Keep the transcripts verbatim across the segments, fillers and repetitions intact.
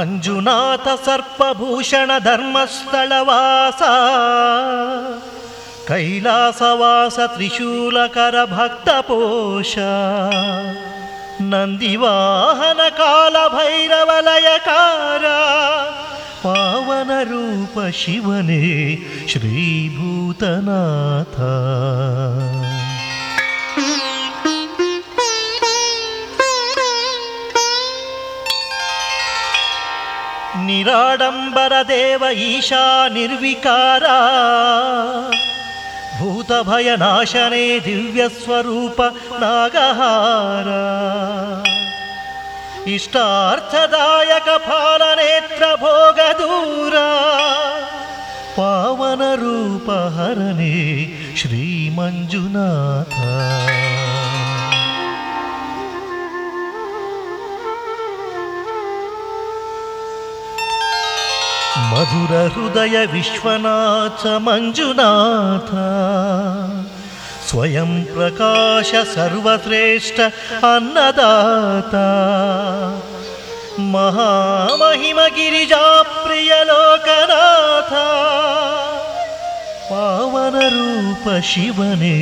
ಮಂಜುನಾಥ ಸರ್ಪಭೂಷಣ ಧರ್ಮಸ್ಥಳವಾಸ ಕೈಲಾಸವಾಸ ತ್ರಿಶೂಲಕರ ಭಕ್ತಪೋಷ ನಂದಿವಾಹನ ಕಾಲ ಭೈರವಲಯಕಾರ ಪಾವನ ರೂಪ ಶಿವನೇ ಶ್ರೀಭೂತನಾಥ. ನಿರಾಡಂಬರ ದೇವ ಈಶಾ ನಿರ್ವಿಕಾರ ಭೂತಭಯ ನಾಶನೇ ದಿವ್ಯ ಸ್ವರೂಪ ನಾಗಹಾರ ಇಷ್ಟಾರ್ಥದಾಯಕ ಫಾಲನೇತ್ರ ಭೋಗ ದೂರ ಪಾವನ ರೂಪ ಹರನೇ ಶ್ರೀ ಮಂಜುನಾಥ. ಮಧುರ ಹೃದಯ ವಿಶ್ವನಾಥ ಮಂಜುನಾಥ ಸ್ವಯಂ ಪ್ರಕಾಶ ಸರ್ವಶ್ರೇಷ್ಠ ಅನ್ನದಾತ ಮಹಾಮಹಿಮ ಗಿರಿಜಾ ಪ್ರಿಯ ಲೋಕನಾಥ ಪಾವನ ರೂಪ ಶಿವನೇ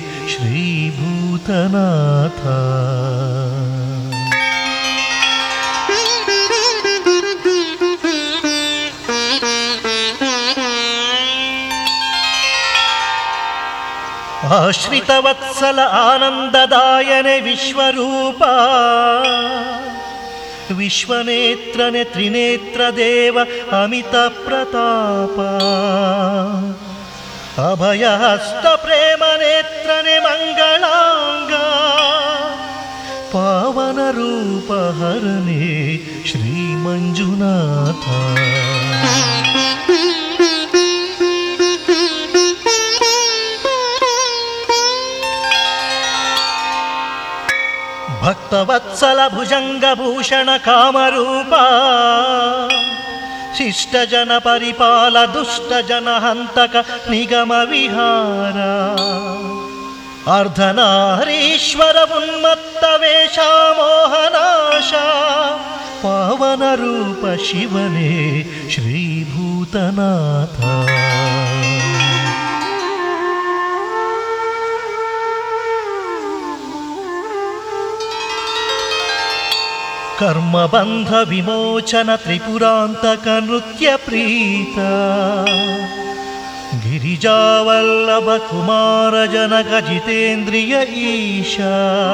ಶ್ರೀಭೂತನಾಥ. ಆಶ್ರಿತವತ್ಸಲ ಆನಂದದಾಯನೆ ವಿಶ್ವರೂಪ ವಿಶ್ವನೇತ್ರನೆ ತ್ರಿನೇತ್ರ ದೇವ ಅಮಿತ ಪ್ರತಾಪ ಅಭಯಹಸ್ತ ಪ್ರೇಮ ನೇತ್ರನೆ ಮಂಗಳಾಂಗ ಪಾವನ ರೂಪ ಹರನೇ ಶ್ರೀ ಮಂಜುನಾಥ. ಭಕ್ತವತ್ಸಲ ಭುಜಂಗಭೂಷಣ ಕಾಮರೂಪ ಶಿಷ್ಟ ಜನ ಪರಿಪಾಲ ದುಷ್ಟ ಜನ ಹಂತಕ ನಿಗಮ ವಿಹಾರ ಅರ್ಧನಾರೀಶ್ವರ ಉನ್ಮತ್ತ ವೇಷ ಮೋಹನಾಶ ಪಾವನ ರೂಪ ಶಿವನೇ ಶ್ರೀಭೂತನಾಥ. ಕರ್ಮಬಂಧ ವಿಮೋಚನ ತ್ರಿಪುರಾಂತಕ ನೃತ್ಯ ಪ್ರೀತ ಗಿರಿಜಾವಲ್ಲಭ ಕುಮಾರ ಜನಕ ಜಿತೇಂದ್ರಿಯ ಈಶಾ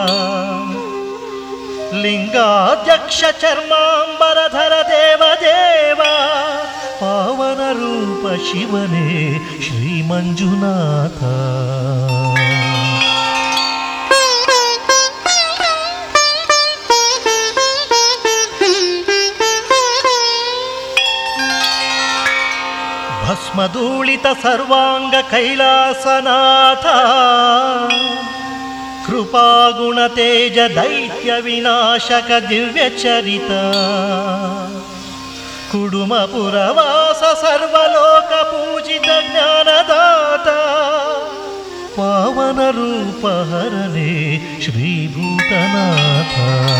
ಲಿಂಗಾಧ್ಯಕ್ಷ ಚರ್ಮಾಂಬರಧರ ದೇವದೇವ ಪಾವನ ರೂಪ ಶಿವನೇ ಶ್ರೀ ಮಂಜುನಾಥ. ಭಸ್ಮಧೂಳಿತ ಸರ್ವಾಂಗ ಕೈಲಾಸನಾಥ ಕೃಪಾಗುಣ ತೇಜ ದೈತ್ಯ ವಿನಾಶಕ ದಿವ್ಯ ಚರಿತ ಕುಡುಮಪುರವಾಸ ಸರ್ವಲೋಕ ಪೂಜಿತ ಜ್ಞಾನದಾತ ಪಾವನ ರೂಪ ಹರನೇ ಶ್ರೀಭೂತನಾಥ.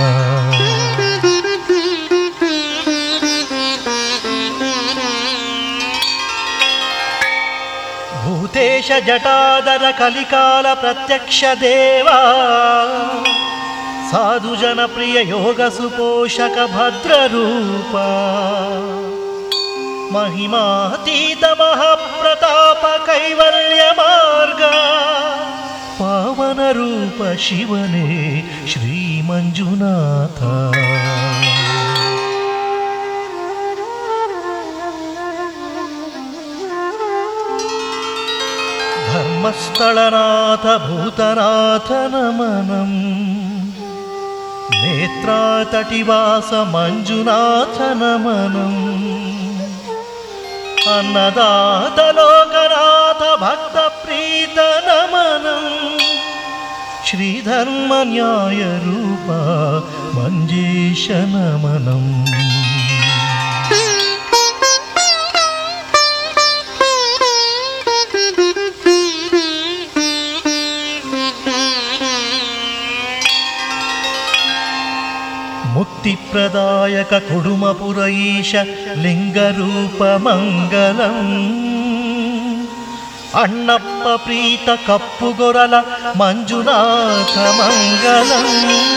ಭೂತೇಶ ಜಟಾಧರ ಕಲಿಕಾಲ ಪ್ರತ್ಯಕ್ಷ ದೇವ ಸಾಧು ಜನಪ್ರಿಯ ಯೋಗ ಸುಪೋಷಕ ಭದ್ರರೂಪ ಮಹಿಮಾತೀತ ಮಹಾಪ್ರತಾಪ ಕೈವಲ್ಯ ಮಾರ್ಗ ಪಾವನ ರೂಪ ಶಿವನೇ ಶ್ರೀ ಮಂಜುನಾಥ. ಧರ್ಮಸ್ಥಳನಾಥ ಭೂತನಾಥ ನಮನಂ ನೇತ್ರಾತಟಿವಾಸ ಮಂಜುನಾಥ ನಮನಂ ಅನ್ನದಾತ ಲೋಕನಾಥ ಭಕ್ತ ಪ್ರೀತ ನಮನಂ ಶ್ರೀಧರ್ಮ ನ್ಯಾಯ ರೂಪ ಮಂಜೇಶ ನಮನಂ. ಮುಕ್ತಿ ప్రదాయక కుడుమపుర ఈశ లింగరూప మంగళం అన్నప్ప ప్రీత కప్పుగొరల మంజునాథ మంగళం